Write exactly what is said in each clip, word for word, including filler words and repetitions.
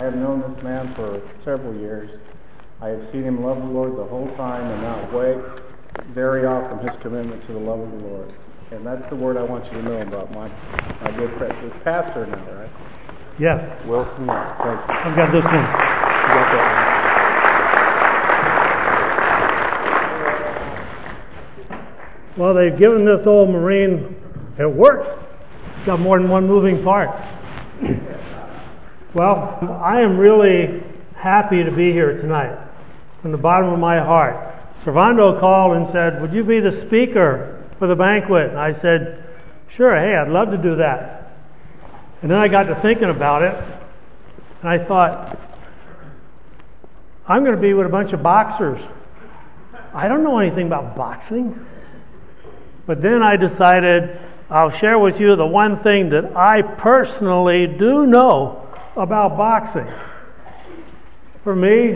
I have known this man for several years. I have seen him love the Lord the whole time and outweigh very often his commitment to the love of the Lord. And that's the word I want you to know about my, my good friend. He's pastor now, right? Yes. Wilson, thank you. I've got this one. You got that one. Well, they've given this old Marine, it works. It's got more than one moving part. Well, I am really happy to be here tonight from the bottom of my heart. Servando called and said, would you be the speaker for the banquet? And I said, sure, hey, I'd love to do that. And then I got to thinking about it, and I thought, I'm going to be with a bunch of boxers. I don't know anything about boxing. But then I decided I'll share with you the one thing that I personally do know about boxing. For me,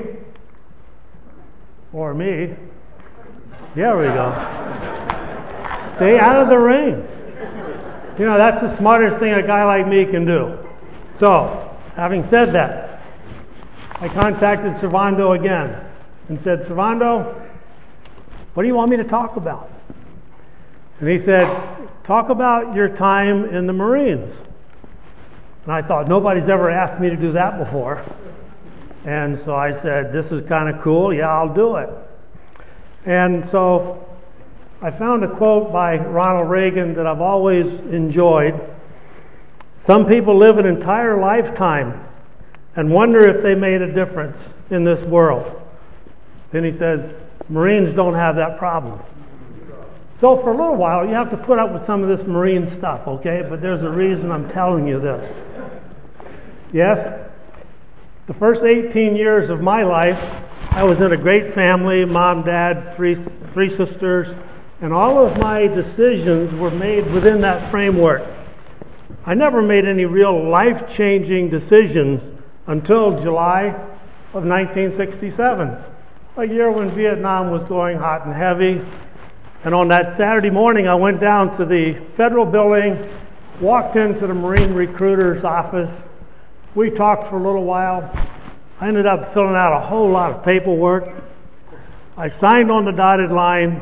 or me, there we go. Stay out of the ring. You know, that's the smartest thing a guy like me can do. So, having said that, I contacted Servando again and said, Servando, what do you want me to talk about? And he said, talk about your time in the Marines. And I thought, nobody's ever asked me to do that before. And so I said, this is kind of cool. Yeah, I'll do it. And so I found a quote by Ronald Reagan that I've always enjoyed. Some people live an entire lifetime and wonder if they made a difference in this world. Then he says, Marines don't have that problem. So for a little while, you have to put up with some of this Marine stuff, okay? But there's a reason I'm telling you this. Yes, the first eighteen years of my life, I was in a great family, mom, dad, three, three sisters, and all of my decisions were made within that framework. I never made any real life-changing decisions until July of nineteen sixty-seven, a year when Vietnam was going hot and heavy. And on that Saturday morning, I went down to the federal building, walked into the Marine recruiter's office. We talked for a little while. I ended up filling out a whole lot of paperwork. I signed on the dotted line.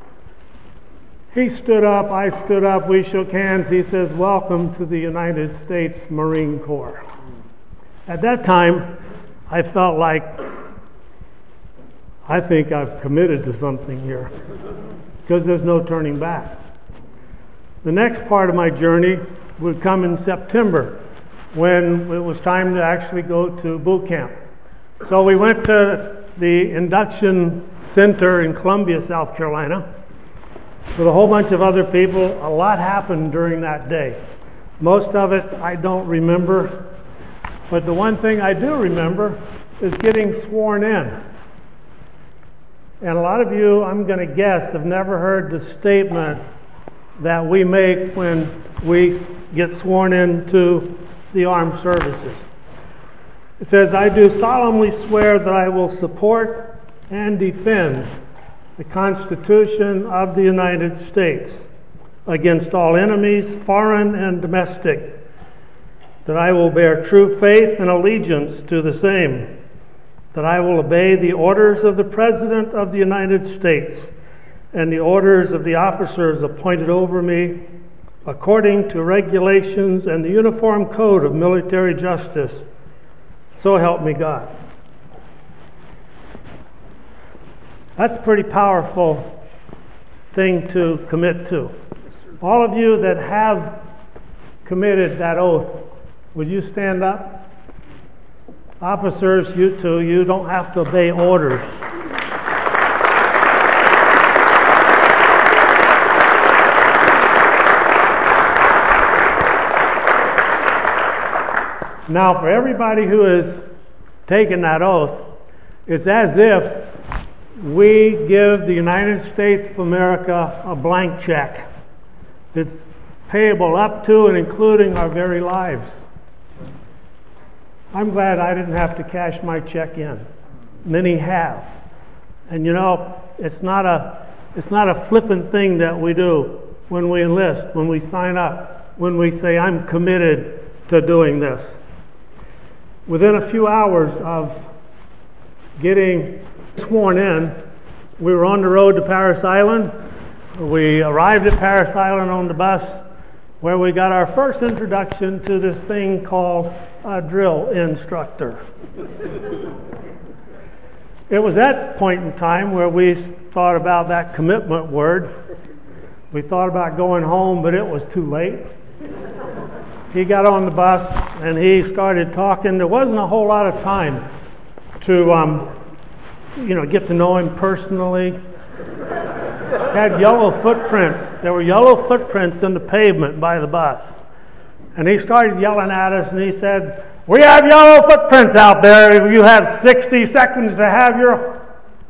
He stood up, I stood up, we shook hands. He says, welcome to the United States Marine Corps. At that time, I felt like, I think I've committed to something here, because there's no turning back. The next part of my journey would come in September, when it was time to actually go to boot camp. So we went to the induction center in Columbia, South Carolina, with a whole bunch of other people. A lot happened during that day. Most of it I don't remember, but the one thing I do remember is getting sworn in. And a lot of you, I'm going to guess, have never heard the statement that we make when we get sworn into the armed services. It says, I do solemnly swear that I will support and defend the Constitution of the United States against all enemies, foreign and domestic, that I will bear true faith and allegiance to the same, that I will obey the orders of the President of the United States and the orders of the officers appointed over me according to regulations and the Uniform Code of Military Justice. So help me God. That's a pretty powerful thing to commit to. All of you that have committed that oath, would you stand up? Officers, you too, you don't have to obey orders. Now, for everybody who has taken that oath, it's as if we give the United States of America a blank check. It's payable up to and including our very lives. I'm glad I didn't have to cash my check in. Many have. And you know, it's not a it's not a flippant thing that we do when we enlist, when we sign up, when we say, I'm committed to doing this. within a few hours of getting sworn in, we were on the road to Parris Island. We arrived at Parris Island on the bus, where we got our first introduction to this thing called a drill instructor. It was that point in time where we thought about that commitment word. We thought about going home, but it was too late. He got on the bus and he started talking. There wasn't a whole lot of time to, um, you know, get to know him personally. Had yellow footprints. There were yellow footprints in the pavement by the bus. And he started yelling at us and he said, "We have yellow footprints out there. You have sixty seconds to have your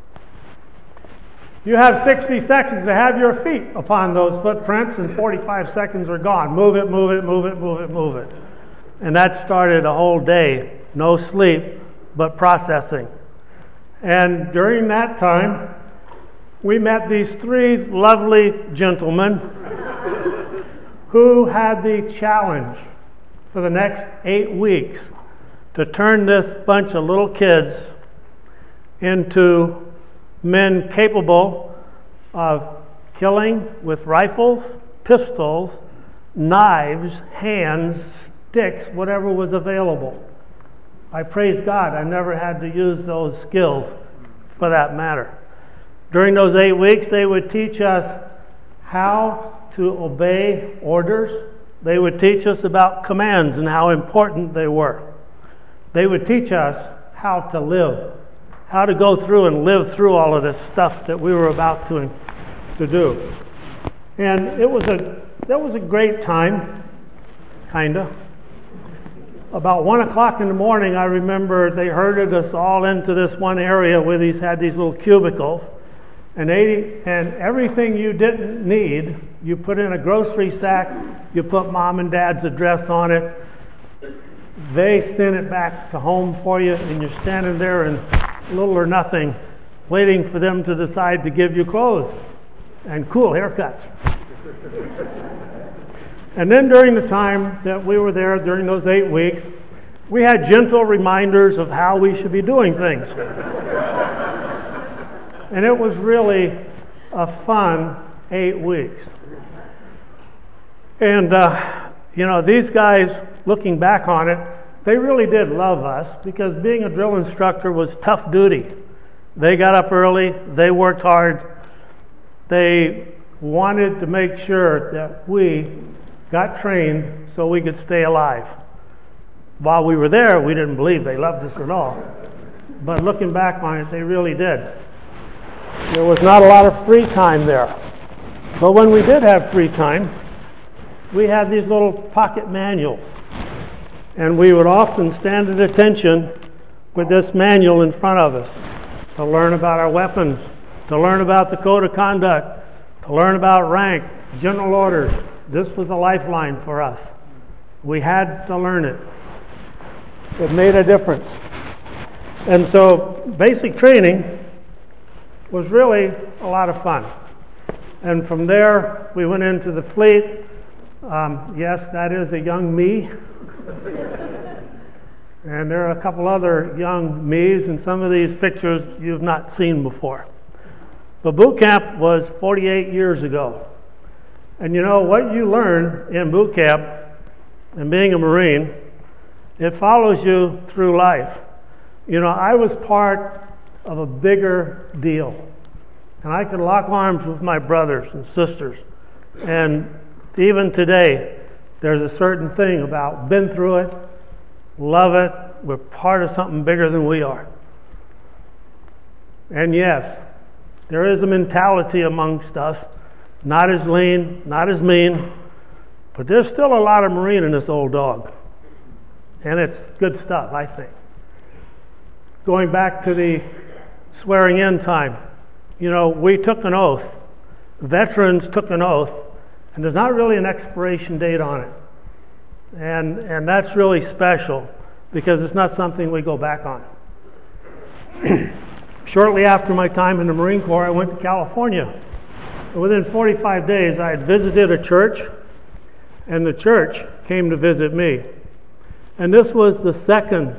you have sixty seconds to have your feet upon those footprints, and forty-five seconds are gone. Move it, move it, move it, move it, move it." And that started a whole day, no sleep, but processing. And during that time, we met these three lovely gentlemen who had the challenge for the next eight weeks to turn this bunch of little kids into men capable of killing with rifles, pistols, knives, hands, sticks, whatever was available. I praise God I never had to use those skills for that matter. During those eight weeks, they would teach us how to obey orders. They would teach us about commands and how important they were. They would teach us how to live, how to go through and live through all of this stuff that we were about to, to do. And it was a that was a great time, kinda. About one o'clock in the morning, I remember they herded us all into this one area where these had these little cubicles. And, eighty, and everything you didn't need, you put in a grocery sack, you put mom and dad's address on it, they send it back to home for you, and you're standing there in little or nothing, waiting for them to decide to give you clothes and cool haircuts. And then during the time that we were there, during those eight weeks, we had gentle reminders of how we should be doing things. And it was really a fun eight weeks. And, uh, you know, these guys, looking back on it, they really did love us because being a drill instructor was tough duty. They got up early, they worked hard, they wanted to make sure that we got trained so we could stay alive. While we were there, we didn't believe they loved us at all. But looking back on it, they really did. There was not a lot of free time there. But when we did have free time, we had these little pocket manuals. And we would often stand at attention with this manual in front of us to learn about our weapons, to learn about the code of conduct, to learn about rank, general orders. This was a lifeline for us. We had to learn it. It made a difference. And so basic training was really a lot of fun. And from there, we went into the fleet. Um, yes, that is a young me. And there are a couple other young me's in some of these pictures you've not seen before. But boot camp was forty-eight years ago. And you know, what you learn in boot camp and being a Marine, it follows you through life. You know, I was part of a bigger deal. And I could lock arms with my brothers and sisters. And even today, there's a certain thing about been through it, love it, we're part of something bigger than we are. And yes, there is a mentality amongst us, not as lean, not as mean, but there's still a lot of Marine in this old dog. And it's good stuff, I think. Going back to the swearing in time, you know, we took an oath. Veterans took an oath, and there's not really an expiration date on it. And and that's really special because it's not something we go back on. Shortly after my time in the Marine Corps, I went to California. Within forty-five days, I had visited a church, and the church came to visit me. And this was the second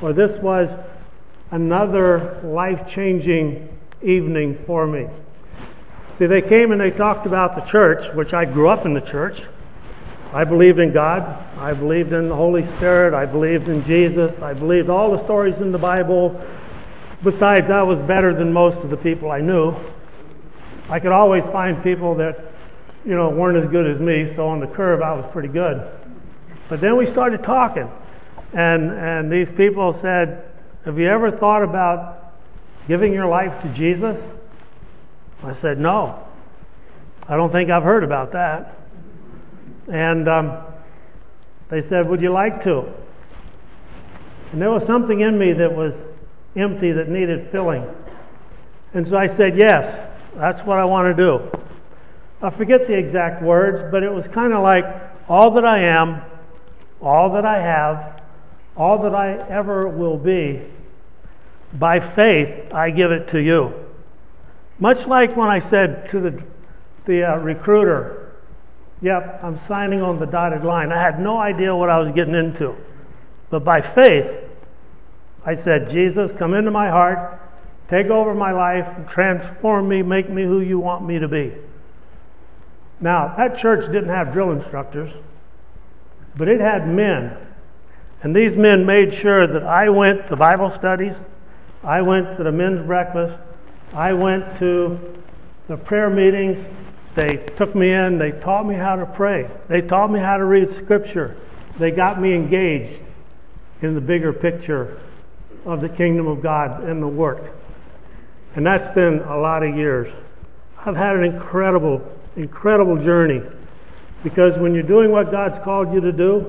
or this was another life-changing evening for me. See, they came and they talked about the church, which I grew up in the church. I believed in God. I believed in the Holy Spirit. I believed in Jesus. I believed all the stories in the Bible. Besides, I was better than most of the people I knew. I could always find people that, you know, weren't as good as me, so on the curve I was pretty good. But then we started talking, and and these people said, have you ever thought about giving your life to Jesus? I said, no. I don't think I've heard about that. And um, they said, would you like to? And there was something in me that was empty that needed filling. And so I said, yes, that's what I want to do. I forget the exact words, but it was kind of like, all that I am, all that I have, all that I ever will be, by faith, I give it to you. Much like when I said to the, the uh, recruiter, yep, I'm signing on the dotted line. I had no idea what I was getting into. But by faith, I said, Jesus, come into my heart, take over my life, transform me, make me who you want me to be. Now, that church didn't have drill instructors, but it had men. And these men made sure that I went to Bible studies, I went to the men's breakfast, I went to the prayer meetings. They took me in, they taught me how to pray. They taught me how to read Scripture. They got me engaged in the bigger picture of the kingdom of God and the work. And that's been a lot of years. I've had an incredible, incredible journey, because when you're doing what God's called you to do,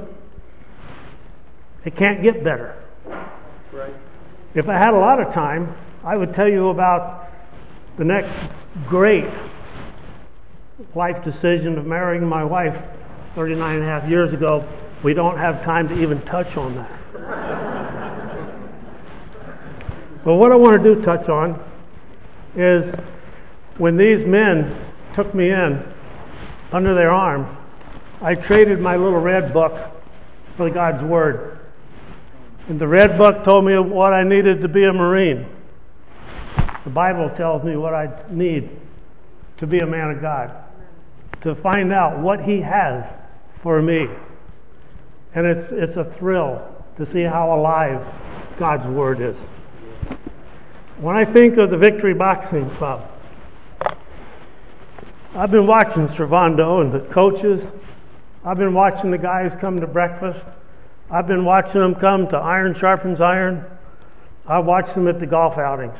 it can't get better. Right. If I had a lot of time, I would tell you about the next great life decision of marrying my wife thirty-nine and a half years ago. We don't have time to even touch on that. But what I want to do touch on is when these men took me in under their arms, I traded my little red book for God's Word. And the red book told me what I needed to be a Marine. The Bible tells me what I need to be a man of God, to find out what He has for me. And it's it's a thrill to see how alive God's Word is. When I think of the Victory Boxing Club, I've been watching Servando and the coaches. I've been watching the guys come to breakfast. I've been watching them come to Iron Sharpens Iron. I've watched them at the golf outings.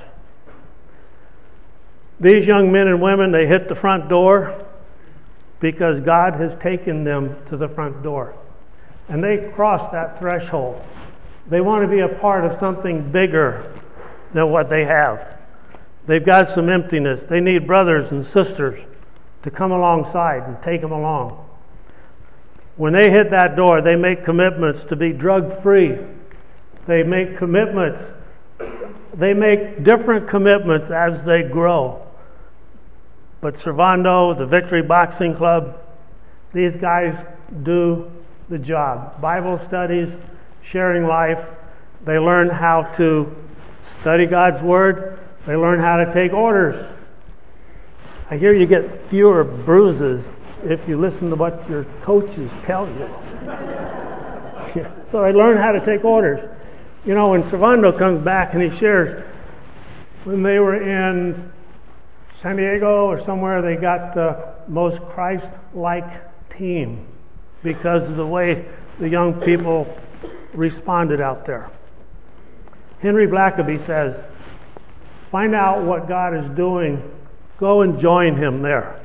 These young men and women, they hit the front door because God has taken them to the front door. And they cross that threshold. They want to be a part of something bigger than what they have. They've got some emptiness. They need brothers and sisters to come alongside and take them along. When they hit that door, they make commitments to be drug-free. They make commitments. They make different commitments as they grow. But Servando, the Victory Boxing Club, these guys do the job. Bible studies, sharing life. They learn how to study God's Word. They learn how to take orders. I hear you get fewer bruises if you listen to what your coaches tell you. So they learn how to take orders. You know, when Servando comes back and he shares, when they were in San Diego or somewhere, they got the most Christ-like team because of the way the young people responded out there. Henry Blackaby says, find out what God is doing, go and join Him there.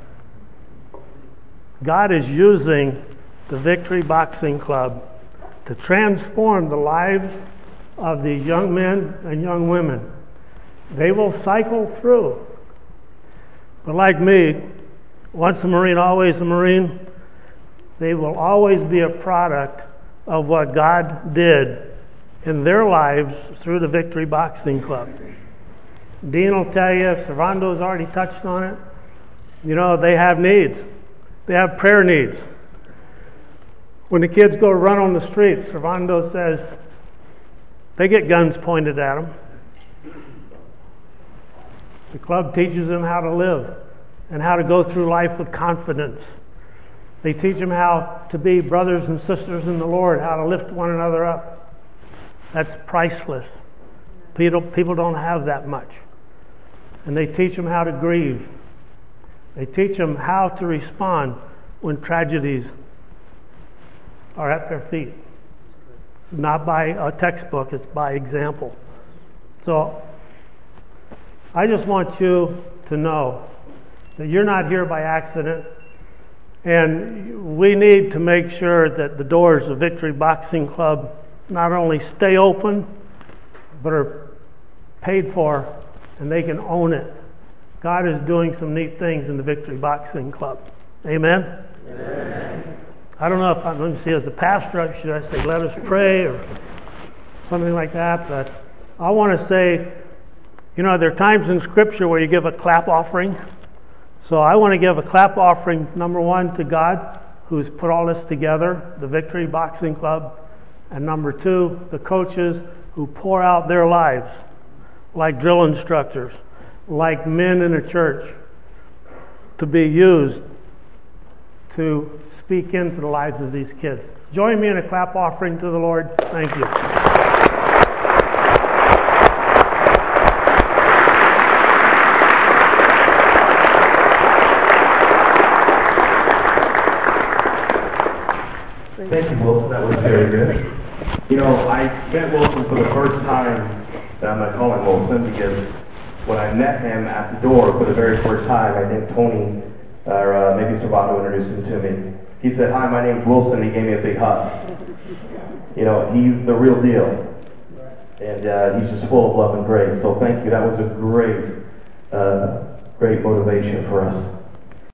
God is using the Victory Boxing Club to transform the lives of these young men and young women. They will cycle through. But like me, once a Marine, always a Marine, they will always be a product of what God did in their lives through the Victory Boxing Club. Dean will tell you, Servando's already touched on it, you know, they have needs. They have prayer needs. When the kids go run on the streets, Servando says, They get guns pointed at them. The club teaches them how to live and how to go through life with confidence. They teach them how to be brothers and sisters in the Lord, how to lift one another up. That's priceless. People, people don't have that much. And they teach them how to grieve. They teach them how to respond when tragedies are at their feet. It's not by a textbook, it's by example. So, I just want you to know that you're not here by accident, and we need to make sure that the doors of Victory Boxing Club not only stay open, but are paid for, and they can own it. God is doing some neat things in the Victory Boxing Club. Amen? Amen. I don't know if I'm going to see as a pastor, should I say, let us pray or something like that, but I want to say, you know, there are times in Scripture where you give a clap offering. So I want to give a clap offering, number one, to God, who's put all this together, the Victory Boxing Club, and number two, the coaches who pour out their lives, like drill instructors, like men in a church, to be used to speak into the lives of these kids. Join me in a clap offering to the Lord. Thank you. Thank you, Wilson. That was very good. You know, I met Wilson for the first time, and I'm going to call him Wilson because when I met him at the door for the very first time, I think Tony, or uh, maybe Servato introduced him to me. He said, "Hi, my name's Wilson," and he gave me a big hug. You know, he's the real deal. And uh, he's just full of love and grace. So thank you. That was a great, uh, great motivation for us.